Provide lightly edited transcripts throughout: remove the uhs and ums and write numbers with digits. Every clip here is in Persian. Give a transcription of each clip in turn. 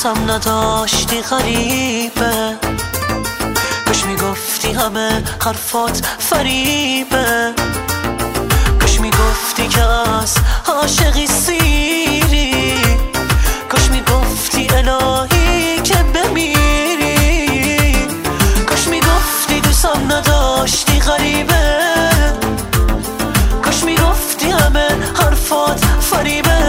دوستم نداشتی غریبه، کاش میگفتی همه حرفات فریبه، کاش میگفتی که از عاشقی سیری، کاش میگفتی الهی که بمیری، کاش میگفتی دوستم نداشتی غریبه، کاش میگفتی همه حرفات فریبه،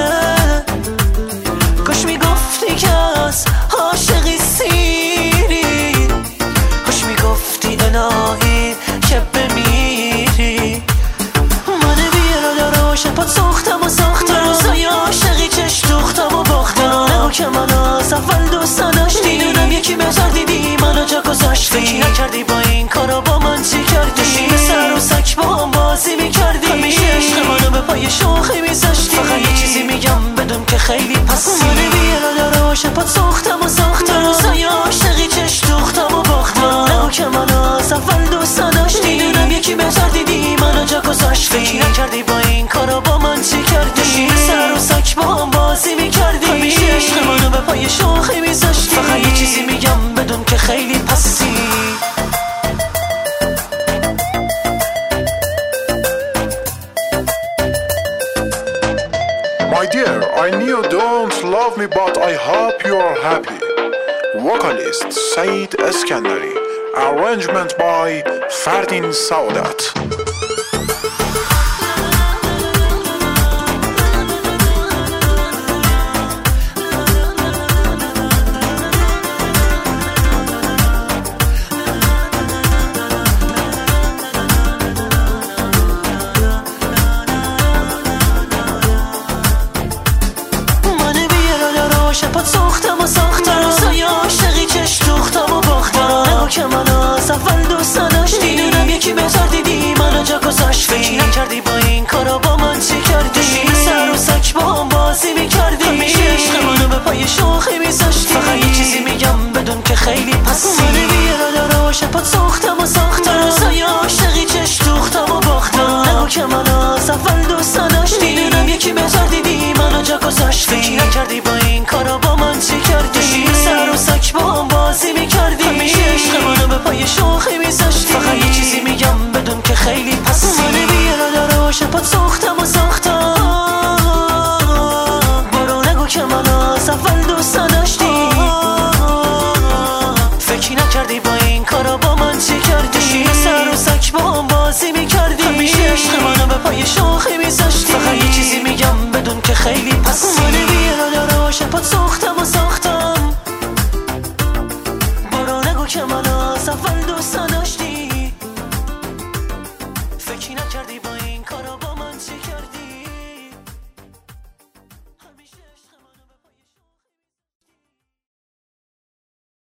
کاش میگفتی که از عاشقی سیری، کاش میگفتی الهی که بمیری. من بیرال روشن ساختم و ساختم روزای عاشقی چش دوختم و باختم، نگو که من از اول دوست نداشتی، میدونم یکی بهتر دیدی منو جا گذاشتی، فکر نکردی با این کارا با من چی کردی، به سر و سک با هم بازی میکردی، همیشه عشق منو به پای شوخی میذاشتی، فقط یه چیزی میگم بدون که خیلی پسی، من بیرال روشن ساختم و ساختم روزای عاشقی چش دوختم و باختم، نگو که من از اول دوست نداشتی، میدونم یکی بهتر دیدی منو جا گذاشتی، فکر نکردی با این کارا با من چی کردی، به سر و سک با هم بازی میکردی، همیشه عشق منو به پای شوخی میذاشتی، فقط یه چیزی میگم بدون که خیلی پسی. My dear, I know you don't love me but I hope you are happy. Vocalist Saeed Eskandari. Arrangement by Fardin Saudat. شپات ساختم و ساختم روزای عاشقی چش دوختم و باختم، نگو که من از اول دوست نداشتی، میدونم یکی بهتر دیدی منو جا گذاشتی، فکر نکردی با این کارا با من چی کردی، به سر و سک با هم بازی میکردی، همیشه عشق منو به پای شوخی میذاشتی، فقط یه چیزی میگم بدون که خیلی پسی، من بیرال رو شپات ساختم و ساختم روزای عاشقی چش دوختم و باختم، نگو که من از اول دوست نداشتی، میدونم یکی بهتر دیدی منو جا گذاشتی، فکر نکردی با این کارا با من چی کردی، به سر و سک با هم بازی میکردی، همیشه عشق منو به پای شوخی میذاشتی، فقط یه چیزی میگم بدون که خیلی پسی، من بیرال رو شپات ساختم و ساختم، برو نگو که من از اول دوست نداشتی، فکر نکردی با این کارا با من چی کردی، به سر و سک با هم بازی میکردی، همیشه عشق منو به پای شوخی میذاشتی، فقط یه چیزی میگم بدون که خیلی پسی، من بیرال رو شپات ساختم و ساختم، برو نگو که من از اول دوست